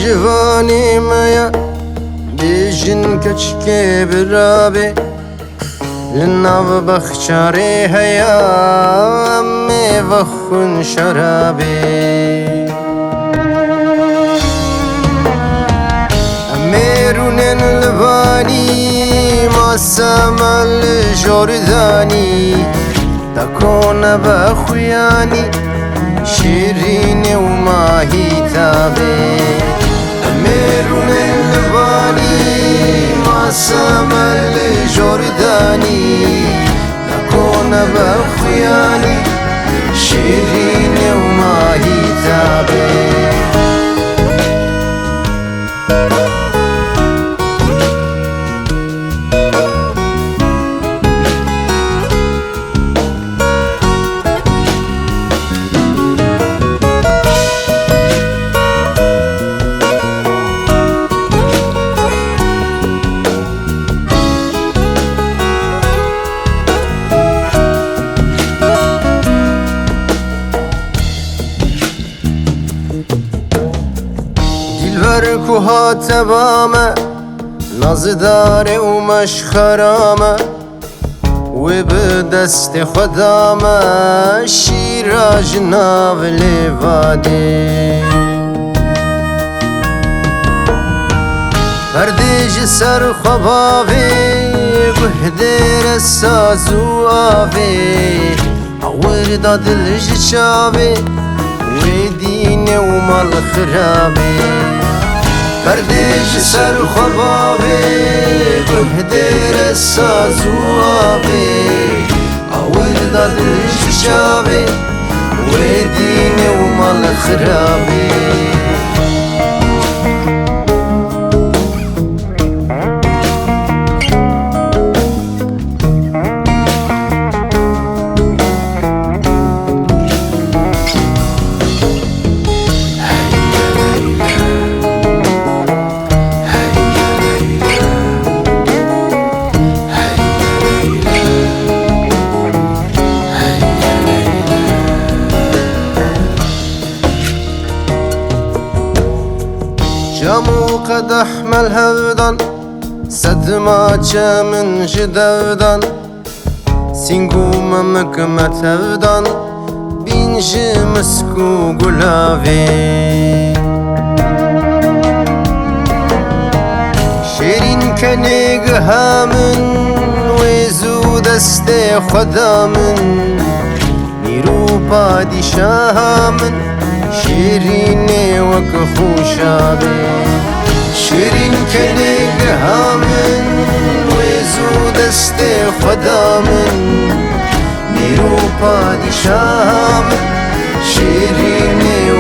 جوانی میا بیجن کچکی برابی لناو بخچاری هیا امی وخون شرابی امیرونن لبانی ماسمال جوردانی تکون بخویانی شیرین و ماهی تابی امیرون لبانی ماسمال جوردانی تکون بخویانی شیرین و ماهی تابی کوها تبامه نازدار و مشخرامه و به دست خدامه شیراج ناو لیواده بردیج سر خواباوی بهدر سازو آوی عور دادلج چاوی و دین و مال خرابی بردیج سر خواباوی بهدر سازو آوی عور دادلج چاوی و دین و مال خرابی جامو قدح ملهودان صدما من جدودان سینگو ممکمت هودان بینج مسکو گلاوی شیرین کنیگ همن ویزو دست خدامن نیرو پادشاهمن شیرین وک خوشابی شیرین کنیگ همن ویزو دست خدامن نیرو پادشاهمن شیرین